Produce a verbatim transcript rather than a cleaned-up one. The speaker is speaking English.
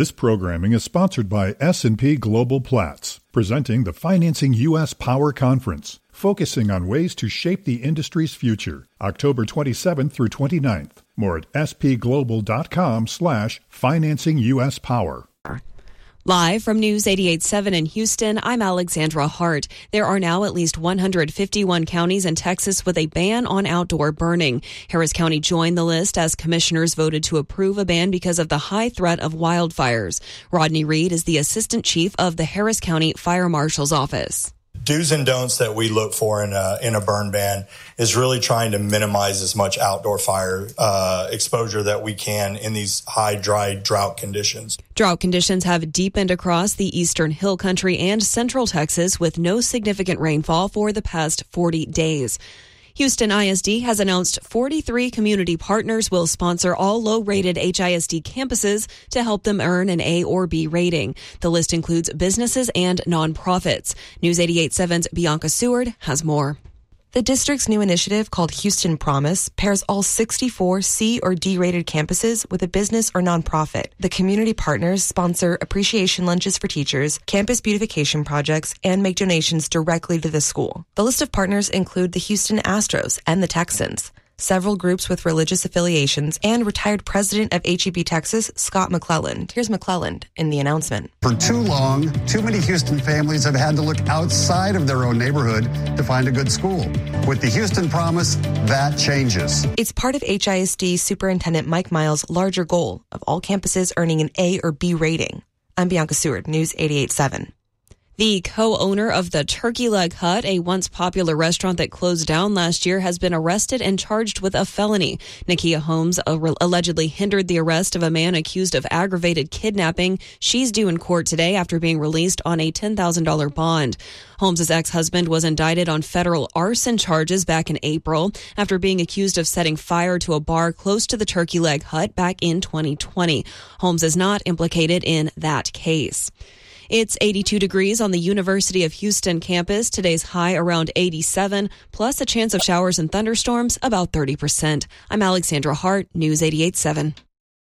This programming is sponsored by S and P Global Platts, presenting the Financing U S Power Conference, focusing on ways to shape the industry's future, October twenty-seventh through twenty-ninth. More at spglobal.com slash financing U.S. power. Live from News eighty-eight point seven in Houston, I'm Alexandra Hart. There are now at least one hundred fifty-one counties in Texas with a ban on outdoor burning. Harris County joined the list as commissioners voted to approve a ban because of the high threat of wildfires. Rodney Reed is the assistant chief of the Harris County Fire Marshal's Office. Do's and don'ts that we look for in a, in a burn ban is really trying to minimize as much outdoor fire uh, exposure that we can in these high, dry drought conditions. Drought conditions have deepened across the eastern hill country and central Texas with no significant rainfall for the past forty days. Houston I S D has announced forty-three community partners will sponsor all low-rated H I S D campuses to help them earn an A or B rating. The list includes businesses and nonprofits. News eighty-eight point seven's Bianca Seward has more. The district's new initiative, called Houston Promise, pairs all sixty-four C or D-rated campuses with a business or nonprofit. The community partners sponsor appreciation lunches for teachers, campus beautification projects, and make donations directly to the school. The list of partners include the Houston Astros and the Texans, several groups with religious affiliations, and retired president of H E B Texas, Scott McClelland. Here's McClelland in the announcement. For too long, too many Houston families have had to look outside of their own neighborhood to find a good school. With the Houston Promise, that changes. It's part of H I S D Superintendent Mike Miles' larger goal of all campuses earning an A or B rating. I'm Bianca Seward, News eighty-eight point seven. The co-owner of the Turkey Leg Hut, a once popular restaurant that closed down last year, has been arrested and charged with a felony. Nakia Holmes allegedly hindered the arrest of a man accused of aggravated kidnapping. She's due in court today after being released on a ten thousand dollars bond. Holmes' ex-husband was indicted on federal arson charges back in April after being accused of setting fire to a bar close to the Turkey Leg Hut back in twenty twenty. Holmes is not implicated in that case. It's eighty-two degrees on the University of Houston campus. Today's high around eighty-seven, plus a chance of showers and thunderstorms about thirty percent. I'm Alexandra Hart, News eighty-eight point seven.